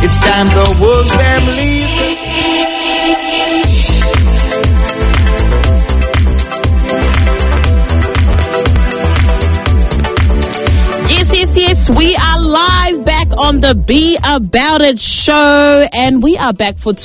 It's time the wolves them leave. Yes, we are live back on the Be About It show, and we are back for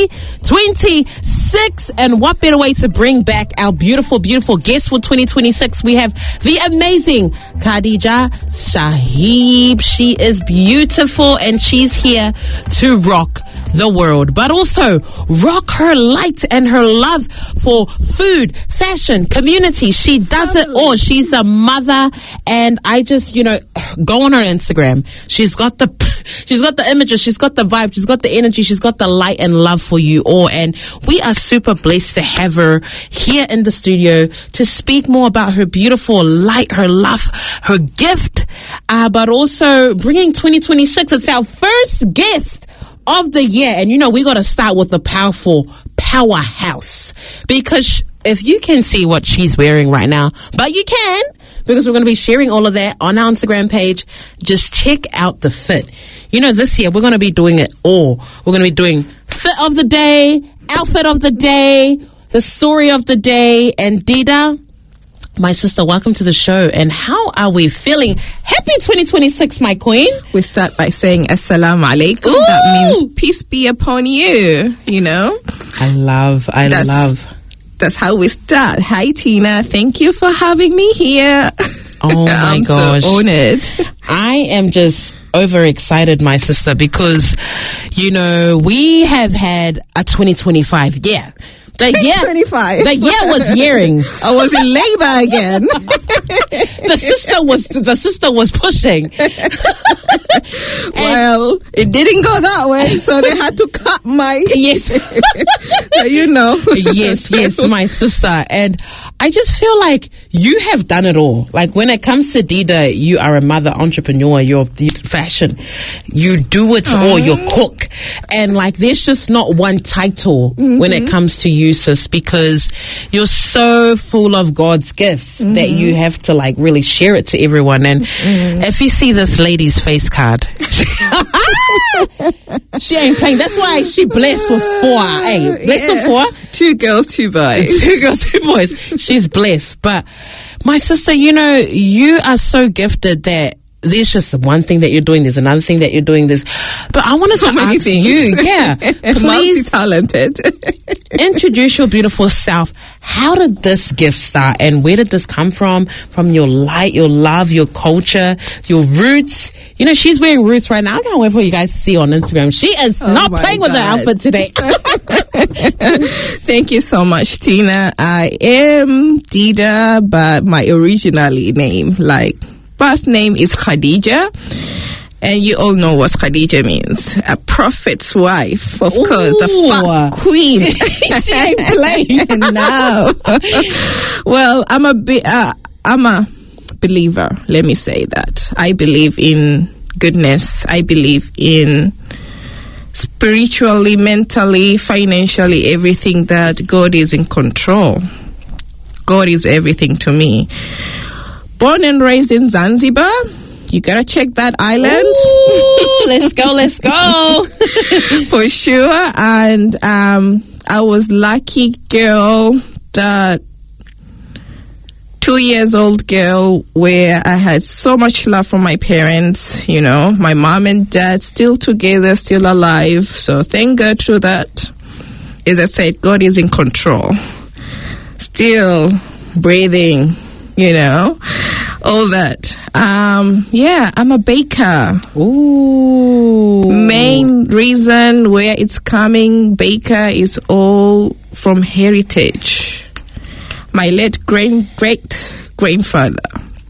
2026. And what better way to bring back our beautiful, beautiful guest for 2026? We have the amazing Khadija Shahib. She is beautiful, and she's here to rock the world, but also rock her light and her love for food, fashion, community. She does it all. She's a mother, and I just, go on her Instagram. She's got the images, she's got the vibe, she's got the energy, she's got the light and love for you all. And we are super blessed to have her here in the studio to speak more about her beautiful light, her love, her gift, but also bringing 2026. It's our first guest of the year, and we got to start with the powerful powerhouse, because if you can see what she's wearing right now, but you can, because we're going to be sharing all of that on our Instagram page. Just check out the fit. This year we're going to be doing it all. We're going to be doing fit of the day, outfit of the day, the story of the day. And Dida, my sister, welcome to the show. And how are we feeling? Happy 2026, my queen. We start by saying Assalamu alaikum. Ooh. That means peace be upon you, I love. That's how we start. Hi, Tina. Thank you for having me here. Oh, my gosh. So honored. I am just overexcited, my sister, because, we have had a 2025. Yeah. The year 25. The year was yearing. I was in labor again. The sister was pushing. Well, it didn't go that way, so they had to cut my. Yes. Yes, my sister. And I just feel like you have done it all. Like when it comes to Dida, you are a mother entrepreneur. You're fashion. You do it all. You're cook, and there's just not one title when it comes to you, sis, because you're so full of God's gifts that you have to really share it to everyone. And if you see this lady's face card, she ain't playing. That's why she blessed with 4. Hey, blessed with 4. 2 girls, 2 boys. 2 girls, 2 boys. She's blessed. But my sister, you are so gifted that there's just one thing that you're doing, there's another thing that you're doing, this. But I wanted to ask you, please, multi-talented. Introduce your beautiful self. How did this gift start, and where did this come from? From your light, your love, your culture, your roots. She's wearing roots right now. I can't wait for you guys to see on Instagram. She is not playing with her outfit today. Thank you so much, Tina. I am Dida, but my original name, birth name is Khadija, and you all know what Khadija means. A prophet's wife, of course, the first queen. She ain't playing. No. Well, I'm a believer. Let me say that. I believe in goodness. I believe in spiritually, mentally, financially, everything, that God is in control. God is everything to me. Born and raised in Zanzibar. You gotta check that island. Ooh, let's go. For sure. And I was lucky girl, that 2 years old girl, where I had so much love from my parents. My mom and dad still together, still alive. So thank God for that. As I said, God is in control. Still breathing. All that. I'm a baker. Ooh. Main reason where it's coming, baker, is all from heritage. My late great-grandfather,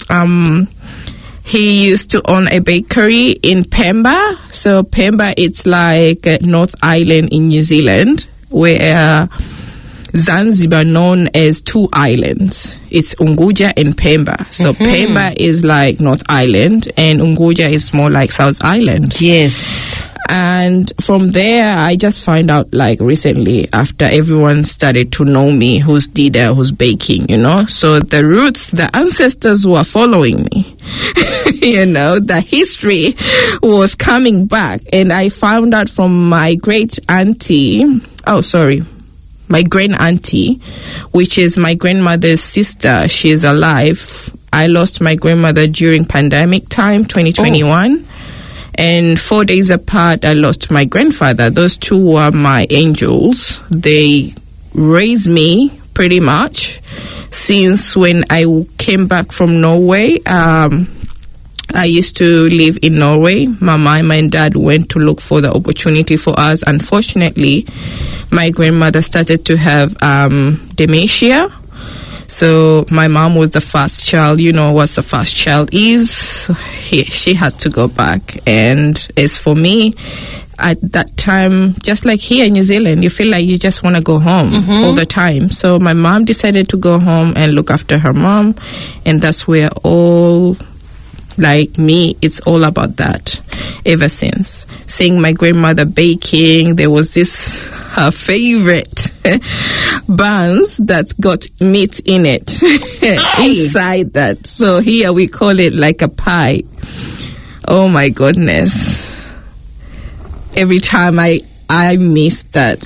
he used to own a bakery in Pemba. So Pemba, it's like North Island in New Zealand, where Zanzibar known as 2 islands. It's Unguja and Pemba. So Pemba is like North Island, and Unguja is more like South Island. Yes. And from there, I just find out like recently after everyone started to know me, who's Dida, who's baking, you know. So the roots, the ancestors were following me, you know, the history was coming back. And I found out from my great auntie, my grand auntie, which is my grandmother's sister. She is alive. I lost my grandmother during pandemic time, 2021. And 4 days apart, I lost my grandfather. Those two were my angels. They raised me pretty much since when I came back from Norway. I used to live in Norway. My mom and dad went to look for the opportunity for us. Unfortunately, my grandmother started to have dementia. So my mom was the first child. You know what the first child is. She has to go back. And as for me, at that time, just like here in New Zealand, you feel like you just want to go home all the time. So my mom decided to go home and look after her mom. And that's where it's all about that ever since. Seeing my grandmother baking, there was her favorite buns that got meat in it inside that. So here we call it like a pie. Oh my goodness. Every time I miss that.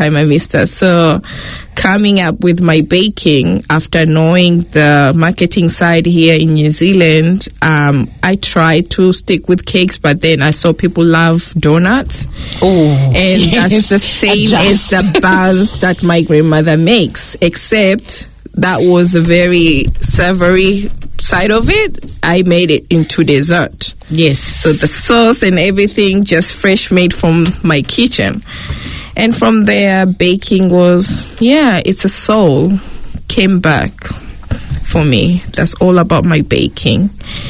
So coming up with my baking after knowing the marketing side here in New Zealand, I tried to stick with cakes, but then I saw people love donuts. And that's the same as the buns that my grandmother makes, except that was a very savory side of it. I made it into dessert. Yes. So the sauce and everything just fresh made from my kitchen. And from there, baking it's a soul came back for me. That's all about my baking.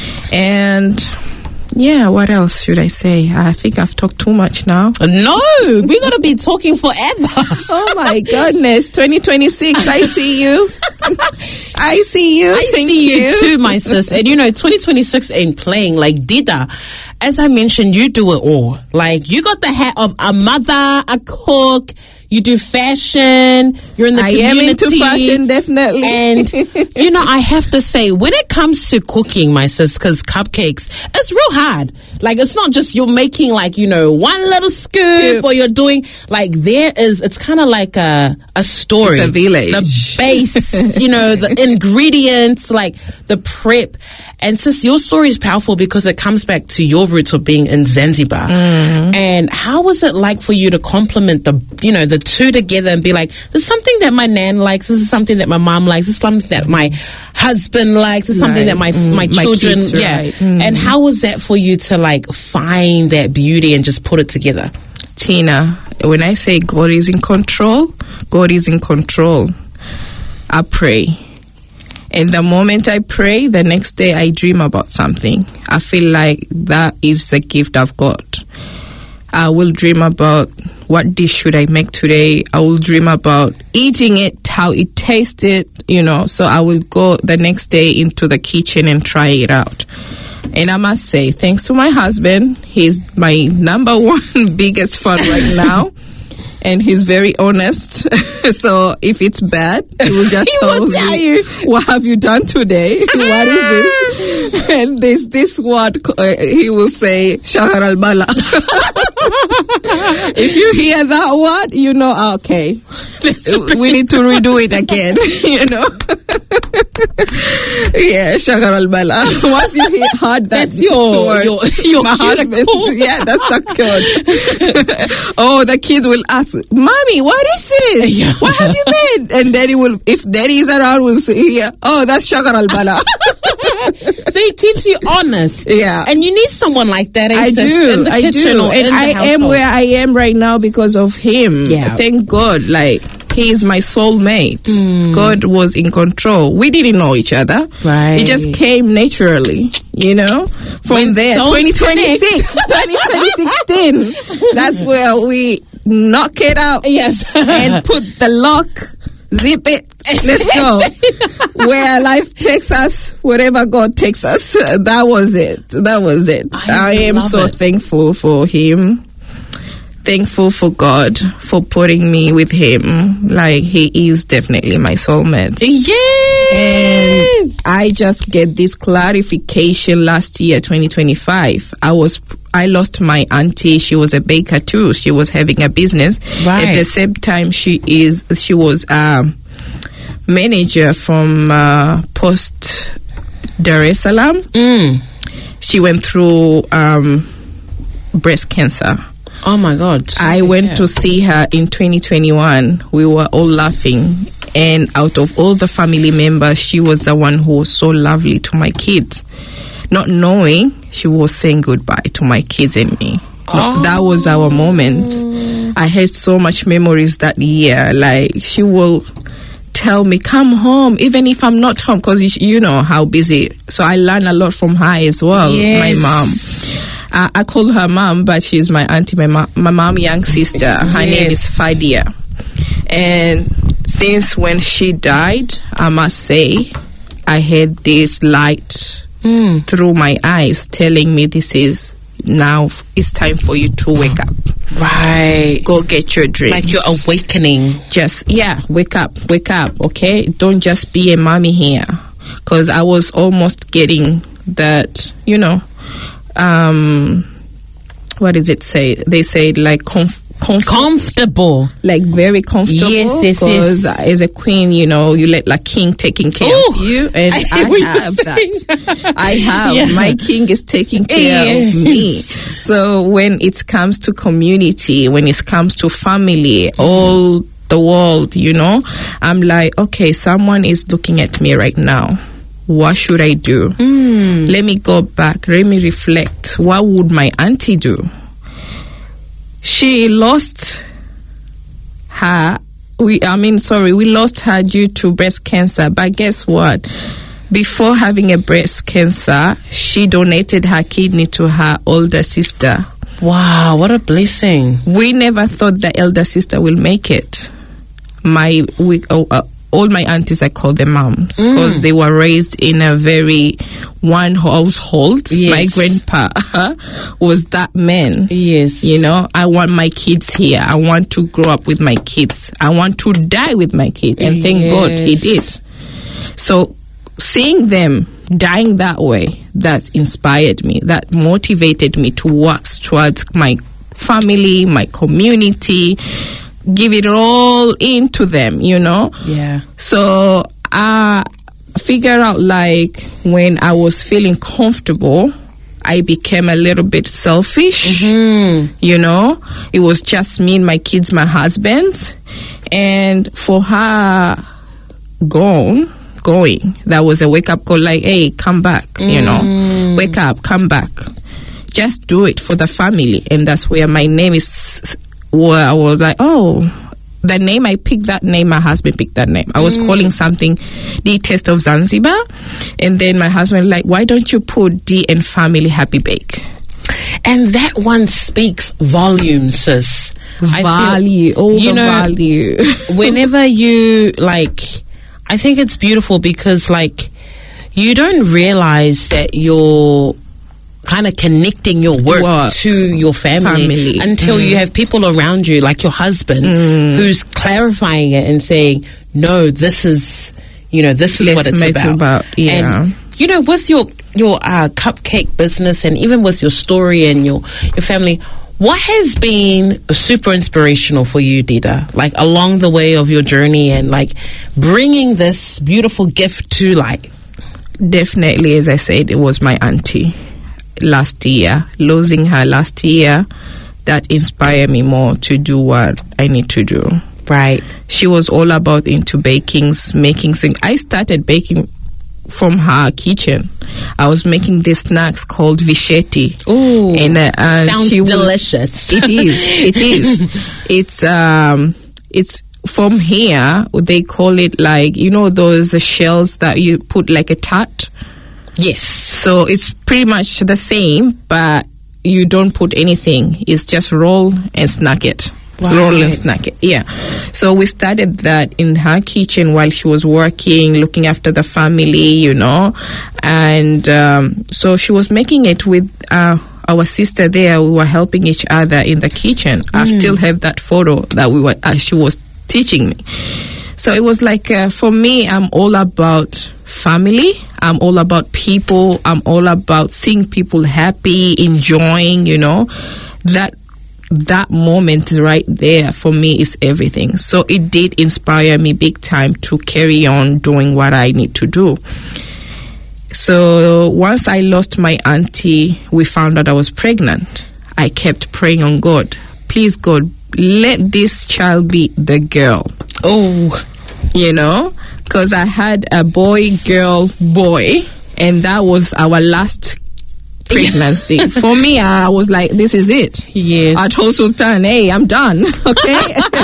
And what else should I say? I think I've talked too much now. No, we're going to be talking forever. Oh my goodness, 2026, I see you. I see you. I see you too, my sis. And 2026 ain't playing. Like Dida, as I mentioned, you do it all. Like, you got the hat of a mother, a cook, you do fashion, you're in the community. I am into fashion, definitely. And, I have to say, when it comes to cooking, my sis, because cupcakes, it's real hard. Like, it's not just you're making, like, one little scoop, or you're doing, like, it's kind of like a story. It's a village. The base, the ingredients, like, the prep. And sis, your story is powerful because it comes back to your roots of being in Zanzibar. And how was it like for you to complement the two together and be like, this is something that my nan likes, this is something that my mom likes, this is something that my husband likes, this is something that my children, kids, right. And how was that for you to like find that beauty and just put it together? Tina, when I say God is in control, God is in control. I pray. And the moment I pray, the next day I dream about something. I feel like that is the gift I've got. I will dream about what dish should I make today. I will dream about eating it, how it tasted, So I will go the next day into the kitchen and try it out. And I must say, thanks to my husband, he's my number one biggest fan right now. And he's very honest. So if it's bad, he will just tell me, what have you done today? What is this? And there's this word, he will say, Shahar al-Bala. If you hear that word, okay, we need to redo it again, Yeah, Shahar al-Bala. Once you heard that, that's your my husband. Yeah, that's the code. Oh, the kids will ask, Mommy, what is this? Yeah. What have you made? And Daddy will, if Daddy is around, will say, oh, that's Shahar al-Bala. So he keeps you honest. Yeah. And you need someone like that. I do. In the kitchen or and in the I household. am where I am right now because of him. Yeah. Thank God. Like, he is my soulmate. God was in control. We didn't know each other. Right. It just came naturally, From When there, souls 2016, that's where we knock it out. Yes. And put the lock, zip it, let's go. Where life takes us, wherever God takes us. That was it. I am so thankful for him. thankful for God for putting me with him. Like, he is definitely my soulmate. Yes! And I just get this clarification last year, 2025. I lost my auntie. She was a baker too. She was having a business. Right. At the same time, she was manager from Post Dar es Salaam. She went through breast cancer. Oh my God. I went to see her in 2021. We were all laughing. And out of all the family members, she was the one who was so lovely to my kids. Not knowing she was saying goodbye to my kids and me. That was our moment. I had so much memories that year. Like, she will tell me, come home, even if I'm not home, because you know how busy. So I learn a lot from her as well. Yes. My mom. I call her mom, but she's my auntie, my mom, young sister. Her name is Fadia. And since when she died, I must say, I had this light through my eyes telling me now it's time for you to wake up. Right. Go get your dreams. Like you're awakening. Just, wake up, okay? Don't just be a mommy here. Because I was almost getting that, what does it say? They say like comfortable. Like very comfortable. Yes. Because as a queen, you let like king taking care of you. And I have that. I have. Yeah. My king is taking care of me. So when it comes to community, when it comes to family, all the world, I'm like, okay, someone is looking at me right now. What should I do? Let me go back. Let me reflect. What would my auntie do? She lost her. We lost her due to breast cancer. But guess what? Before having a breast cancer, she donated her kidney to her older sister. Wow, what a blessing. We never thought the elder sister will make it. All my aunties, I call them moms because they were raised in a very one household. Yes. My grandpa was that man. Yes. I want my kids here. I want to grow up with my kids. I want to die with my kid. And thank God he did. So seeing them dying that way, that inspired me. That motivated me to work towards my family, my community, give it all into them, Yeah. So I figure out like when I was feeling comfortable, I became a little bit selfish. It was just me and my kids, my husband. And for her going, that was a wake up call like, hey, come back, wake up, come back. Just do it for the family. And that's where my name is. Where I was like, the name I picked, that name, my husband picked that name. I was calling something the Taste of Zanzibar, and then my husband like, why don't you put D and Family Happy Bake? And that one speaks volumes, sis. Value. Whenever you I think it's beautiful because you don't realize that you're kind of connecting your work to your family. Until you have people around you, like your husband, who's clarifying it and saying, no, this is what it's about. And, with your cupcake business and even with your story and your family, what has been super inspirational for you, Dida? Along the way of your journey and bringing this beautiful gift to light? Definitely, as I said, it was my auntie. Last year, losing her last year, that inspired me more to do what I need to do. Right. She was all about into bakings, making things. I started baking from her kitchen. I was making these snacks called Vichetti. Ooh, and sounds delicious. It is. It's from here. They call it those shells that you put like a tart. Yes. So it's pretty much the same, but you don't put anything. It's just roll and snack it. Right. Roll and snack it. Yeah. So we started that in her kitchen while she was working, looking after the family, And so she was making it with our sister there. We were helping each other in the kitchen. I still have that photo that she was teaching me. So it was like, for me, I'm all about family. I'm all about people. I'm all about seeing people happy, enjoying, that moment right there for me is everything. So it did inspire me big time to carry on doing what I need to do. So once I lost my auntie, we found out I was pregnant. I kept praying on God. Please, God, let this child be the girl. Oh, because I had a boy, girl, boy, and that was our last pregnancy. For me, I was like, this is it. Yes. I told Sultan, hey, I'm done. Okay.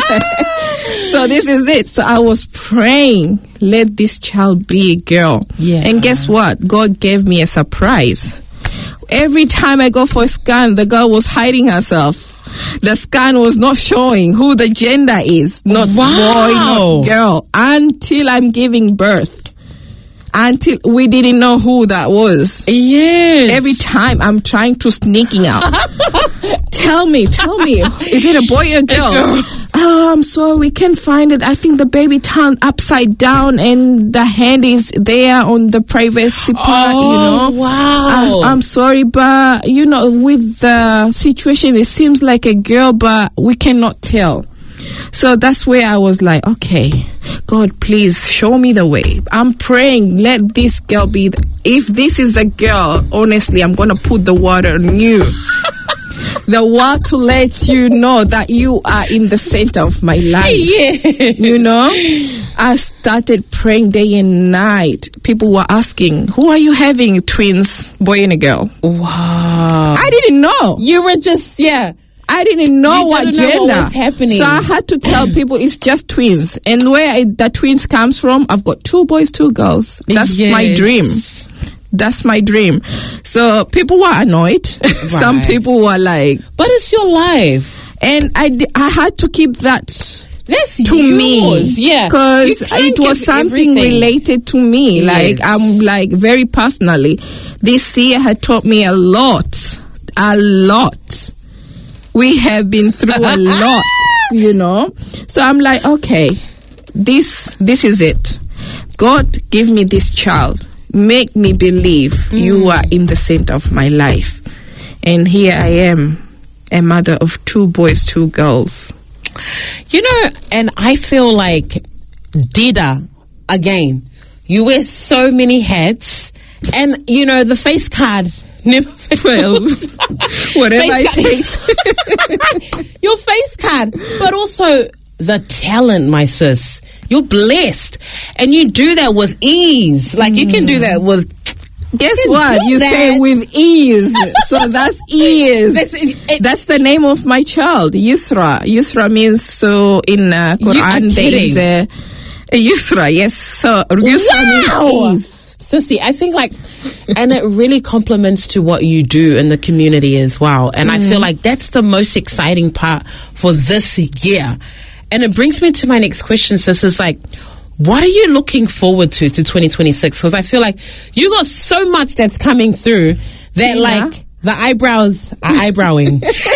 So this is it. So I was praying, let this child be a girl. Yeah. And guess what? God gave me a surprise. Every time I go for a scan, the girl was hiding herself. The scan was not showing who the gender is, not boy, not girl, until I'm giving birth. Until we didn't know who that was. Yes. Every time I'm trying to sneaking out. Tell me, is it a boy or a girl? Oh, I'm sorry, we can't find it. I think the baby turned upside down and the hand is there on the privacy part, wow. I'm sorry, but, with the situation, it seems like a girl, but we cannot tell. So that's where I was like, okay, God, please show me the way. I'm praying, let this girl be. If this is a girl, honestly, I'm going to put the water on you. The word to let you know that you are in the center of my life. Yeah. I started praying day and night. People were asking, who are you having? Twins, boy and a girl. Wow. I didn't know. You were just, I didn't know what didn't gender know what was happening. So I had to tell people it's just twins. And where the twins comes from, I've got 2 boys, 2 girls. That's my dream. That's my dream. So people were annoyed. Right. Some people were like, but it's your life. And I had to keep that That's to yours. me. Yeah. Because it was something related to me. Yes. Like, I'm like very personally. This year had taught me a lot. We have been through a lot, So I'm like, okay, this is it. God, give me this child. Make me believe you are in the center of my life. And here I am, a mother of 2 boys, 2 girls. And I feel like Dida, again, you wear so many hats, and the face card never fails. Whatever it takes. Your face card, but also the talent, my sis. You're blessed, and you do that with ease. Like you can do that with. Guess what? You say with ease. So that's ease. That's the name of my child, Yusra. Yusra means so in Quran there is a Yusra. Yes. So Yusra means ease. Sissy, I think and it really complements to what you do in the community as well. And I feel like that's the most exciting part for this year. And it brings me to my next question, sis, is what are you looking forward to 2026? Because I feel like you got so much that's coming through that the eyebrows are eyebrowing.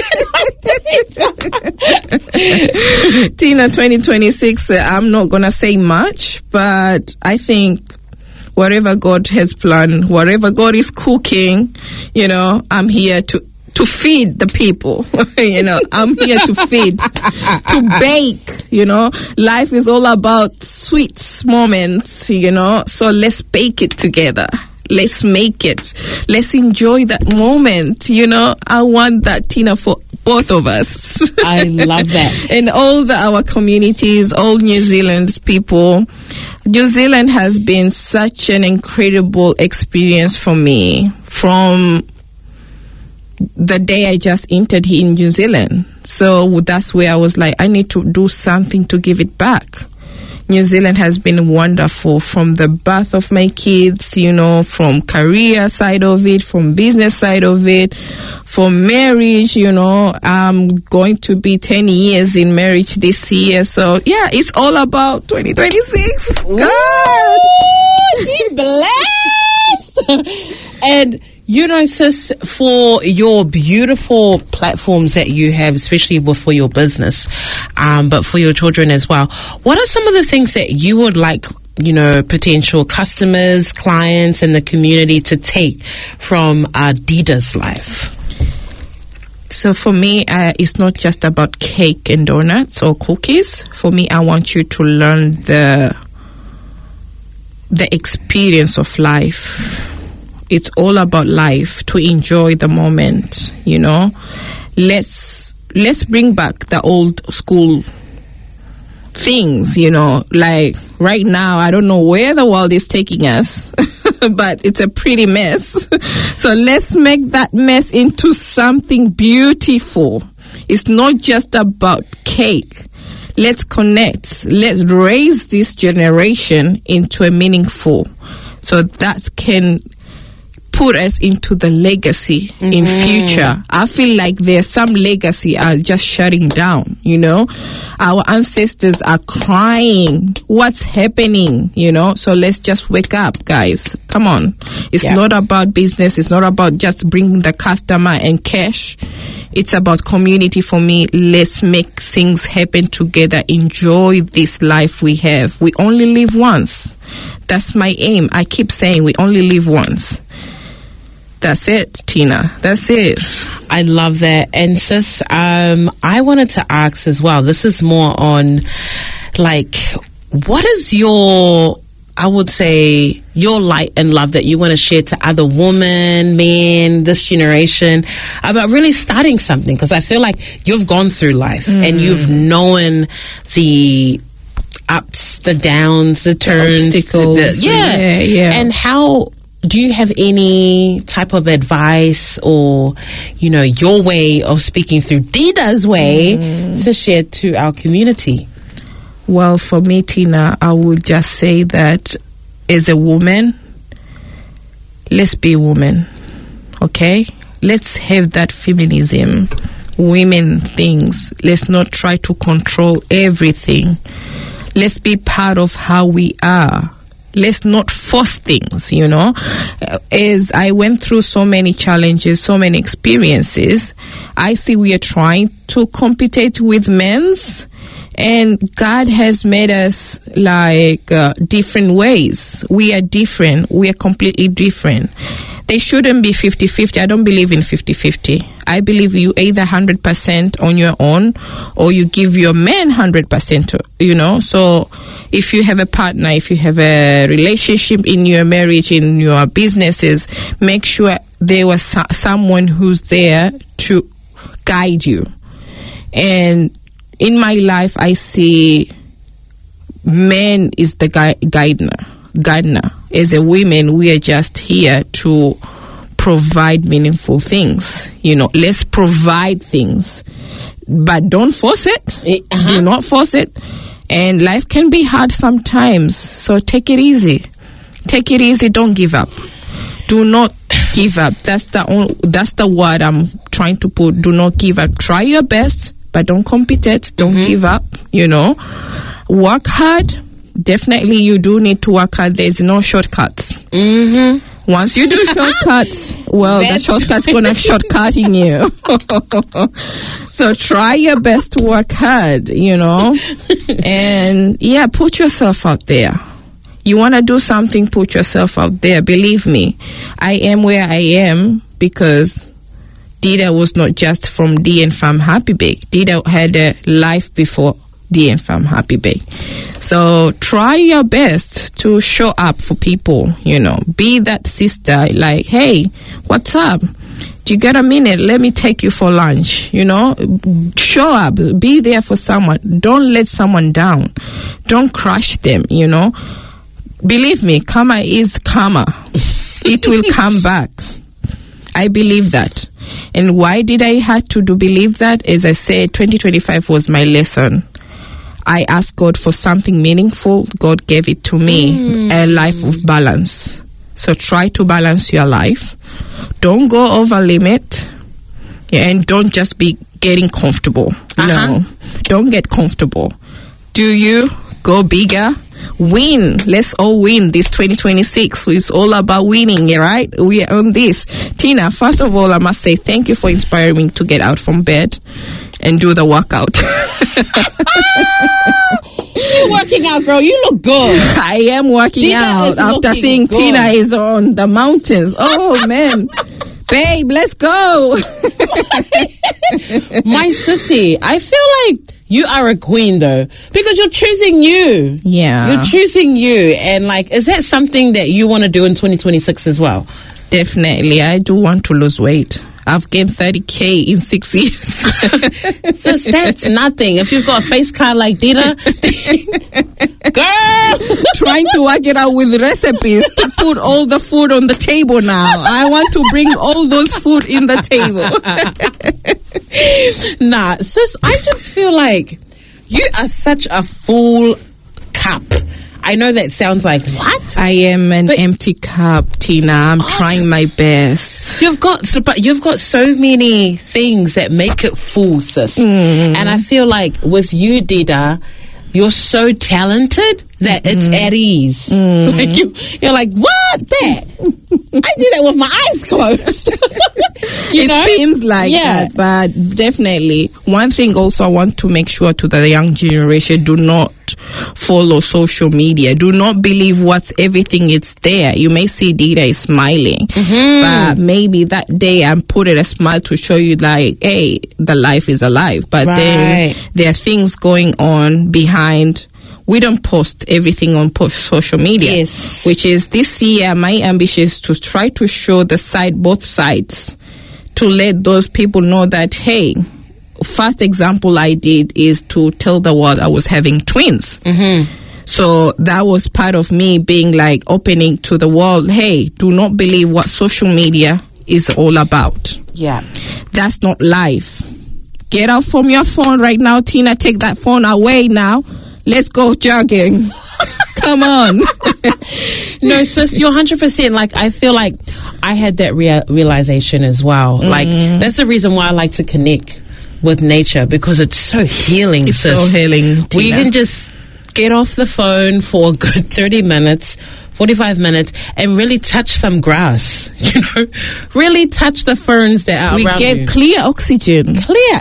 Tina, 2026, I'm not going to say much, but I think whatever God has planned, whatever God is cooking, I'm here to feed the people. I'm here to feed, to bake, Life is all about sweet moments, So let's bake it together. Let's make it. Let's enjoy that moment, I want that, Tina, for both of us. I love that. And all our communities, all New Zealand people. New Zealand has been such an incredible experience for me from the day I just entered here in New Zealand. So that's where I was like, I need to do something to give it back. New Zealand has been wonderful from the birth of my kids, from career side of it, from business side of it, for marriage, I'm going to be 10 years in marriage this year. So, yeah, it's all about 2026. God! She blessed! And You know, sis, for your beautiful platforms that you have, especially for your business, but for your children as well, what are some of the things that you would like, you know, potential customers, clients, and the community to take from Dida's life? So for me, it's not just about cake and donuts or cookies. For me, I want you to learn the experience of life. It's all about life, to enjoy the moment, you know. Let's bring back the old school things, you know. Like right now, I don't know where the world is taking us, but it's a pretty mess. So let's make that mess into something beautiful. It's not just about cake. Let's connect. Let's raise this generation into a meaningful, so that can put us into the legacy in future. I feel like there's some legacy are just shutting down, you know. Our ancestors are crying. What's happening, you know? So let's just wake up, guys. Come on. It's not about business. It's not about just bringing the customer and cash. It's about community for me. Let's make things happen together. Enjoy this life we have. We only live once. That's my aim. I keep saying we only live once. That's it, Tina. That's it. I love that. And sis, I wanted to ask as well, this is more on, like, what is your, I would say, your light and love that you want to share to other women, men, this generation, about really starting something? Because I feel like you've gone through life and you've known the ups, the downs, the turns, the obstacles. Yeah. And how do you have any type of advice or, you know, your way of speaking through Dida's way to share to our community? Well, for me, Tina, I would just say that as a woman, let's be a woman, okay? Let's have that feminism, women things. Let's not try to control everything. Let's be part of how we are. Let's not force things, you know. As I went through so many challenges, so many experiences, I see we are trying to compete with men's, and God has made us like different ways. We are different. We are completely different. They shouldn't be 50-50. I don't believe in 50-50. I believe you either 100% on your own or you give your man 100%, you know. So if you have a partner, if you have a relationship in your marriage, in your businesses, make sure there was someone who's there to guide you. And in my life, I see men is the gardener. As a women, we are just here to provide meaningful things. You know, let's provide things, but don't force it. Do not force it. And life can be hard sometimes, so take it easy. Take it easy. Don't give up. Do not give up. That's the word I'm trying to put. Do not give up. Try your best, but don't compete. Don't give up. You know, work hard. Definitely, you do need to work hard. There's no shortcuts. Once you do shortcuts, well, the shortcut's gonna shortcutting you. So try your best to work hard, you know, and yeah, put yourself out there. You want to do something, put yourself out there. Believe me, I am where I am because Dida was not just from D and Fam Happy Bake. Dida had a life before D and Fam Happy Bake. So try your best to show up for people, you know. Be that sister, like, hey, what's up? Do you get a minute? Let me take you for lunch, you know. Show up. Be there for someone. Don't let someone down. Don't crush them, you know. Believe me, karma is karma. It will come back. I believe that. And why did I have to believe that? As I said, 2025 was my lesson. I asked God for something meaningful. God gave it to me, a life of balance. So try to balance your life. Don't go over limit. And don't just be getting comfortable. No, don't get comfortable. Do you go bigger? win. Let's all win this 2026. It's all about winning, right? We are on this. Tina, first of all, I must say thank you for inspiring me to get out from bed and do the workout. You're working out, girl. You look good. I am working Tina out after seeing good. Tina is on the mountains. Oh, man. Babe, let's go. My sissy, I feel like you are a queen though, because you're choosing you. Yeah. You're choosing you. And like, is that something that you want to do in 2026 as well? Definitely. I do want to lose weight. I've gained 30K in 6 years. Sis, that's nothing. If you've got a face card like Dita, girl, Trying to work it out with recipes to put all the food on the table now. I want to bring all those food in the table. nah, sis, I just feel like you are such a full cup. I know that sounds like, what? I am an empty cup, Tina. I'm trying my best. You've got so many things that make it full, sis. And I feel like with you, Dida, you're so talented that it's at ease. Like you're like, what? That? I do that with my eyes closed. It seems like that, but definitely. One thing also I want to make sure to the young generation, do not follow social media. Do not believe what's everything it's there. You may see Dida is smiling, but maybe that day I'm putting a smile to show you like, hey, the life is alive. But then there are things going on behind. We don't post everything on social media. Yes. Which is this year, my ambition is to try to show both sides, to let those people know that, hey, first example I did is to tell the world I was having twins. So that was part of me being like opening to the world, hey, do not believe what social media is all about. Yeah. That's not life. Get out from your phone right now, Tina. Take that phone away now. Let's go jogging. Come on. No, sis, you're 100%. Like, I feel like I had that realization as well. Like, that's the reason why I like to connect with nature, because it's so healing. It's so healing, Tina. We can just get off the phone for a good 30 minutes, 45 minutes, and really touch some grass, really touch the ferns that are around you. We get clear oxygen.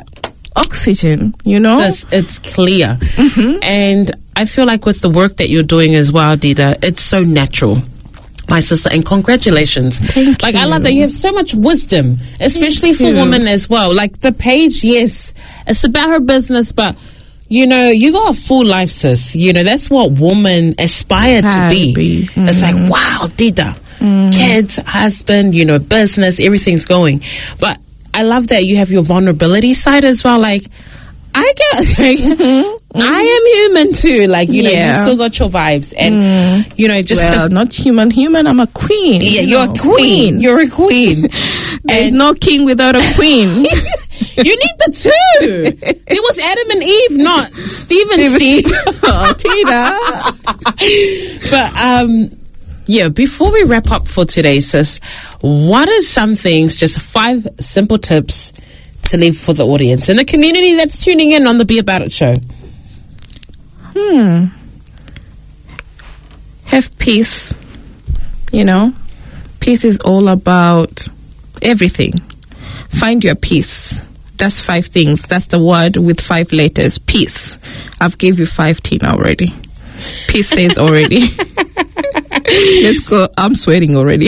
It's clear. And I feel like with the work that you're doing as well, Dida, it's so natural, my sister, and congratulations. Thank you. I love that you have so much wisdom, especially for women as well. Like the page, yes, it's about her business, but you got a full life, sis. That's what women aspire to be. It's like, wow, Dida, kids, husband, business, everything's going. But I love that you have your vulnerability side as well. Like, I guess I am human too. Like, you still got your vibes. And, not human. I'm a queen. Yeah, you're a queen. You're a queen. There's no king without a queen. You need the two. It was Adam and Eve, not Steve and Steve. Tina. But, before we wrap up for today, sis, what are some things, just 5 simple tips to leave for the audience and the community that's tuning in on the Be About It show? Have peace. Peace is all about everything. Find your peace. That's 5 things. That's the word with 5 letters. Peace. I've gave you 5, Tina, already. Peace says already. Let's go. I'm sweating already.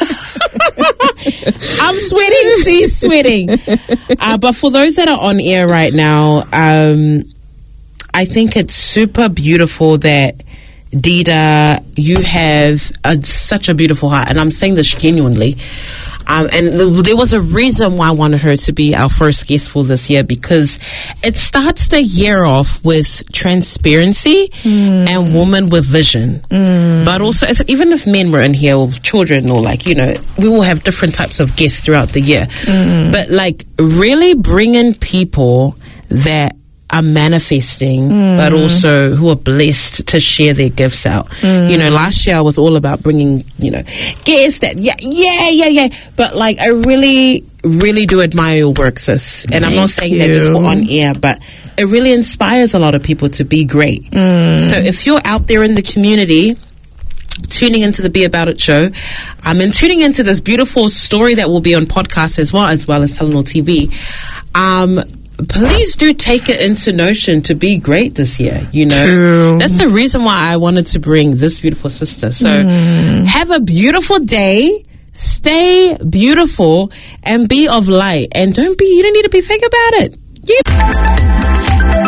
I'm sweating. She's sweating. But for those that are on air right now, I think it's super beautiful that, Dida, you have such a beautiful heart. And I'm saying this genuinely. And there was a reason why I wanted her to be our first guest for this year, because it starts the year off with transparency and woman with vision. But also, even if men were in here or children or we will have different types of guests throughout the year. But really bringing people that are manifesting, but also who are blessed to share their gifts out. You know, last year I was all about bringing, you know, guests that, yeah. But like, I really do admire your work, sis. And I'm not saying that just for on air, but it really inspires a lot of people to be great. So if you're out there in the community, tuning into the Be About It show, and tuning into this beautiful story that will be on podcast as well as Telenor TV, please do take it into notion to be great this year. You know, True. That's the reason why I wanted to bring this beautiful sister. So have a beautiful day, stay beautiful, and be of light. And you don't need to be fake about it.